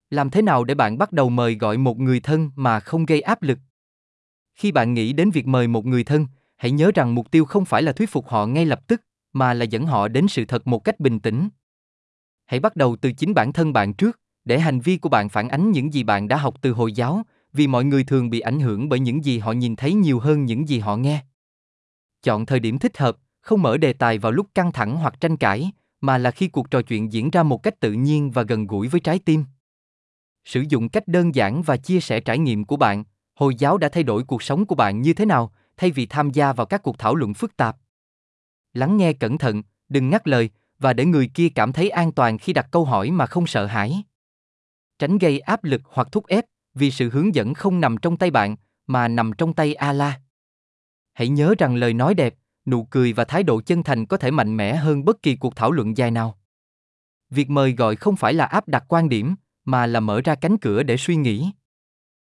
Làm thế nào để bạn bắt đầu mời gọi một người thân mà không gây áp lực? Khi bạn nghĩ đến việc mời một người thân, hãy nhớ rằng mục tiêu không phải là thuyết phục họ ngay lập tức, mà là dẫn họ đến sự thật một cách bình tĩnh. Hãy bắt đầu từ chính bản thân bạn trước, để hành vi của bạn phản ánh những gì bạn đã học từ Hồi giáo, vì mọi người thường bị ảnh hưởng bởi những gì họ nhìn thấy nhiều hơn những gì họ nghe. Chọn thời điểm thích hợp, không mở đề tài vào lúc căng thẳng hoặc tranh cãi, mà là khi cuộc trò chuyện diễn ra một cách tự nhiên và gần gũi với trái tim. Sử dụng cách đơn giản và chia sẻ trải nghiệm của bạn. Hồi giáo đã thay đổi cuộc sống của bạn như thế nào, thay vì tham gia vào các cuộc thảo luận phức tạp. Lắng nghe cẩn thận, đừng ngắt lời, và để người kia cảm thấy an toàn khi đặt câu hỏi mà không sợ hãi. Tránh gây áp lực hoặc thúc ép, vì sự hướng dẫn không nằm trong tay bạn, mà nằm trong tay Allah. Hãy nhớ rằng lời nói đẹp, nụ cười và thái độ chân thành có thể mạnh mẽ hơn bất kỳ cuộc thảo luận dài nào. Việc mời gọi không phải là áp đặt quan điểm, mà là mở ra cánh cửa để suy nghĩ.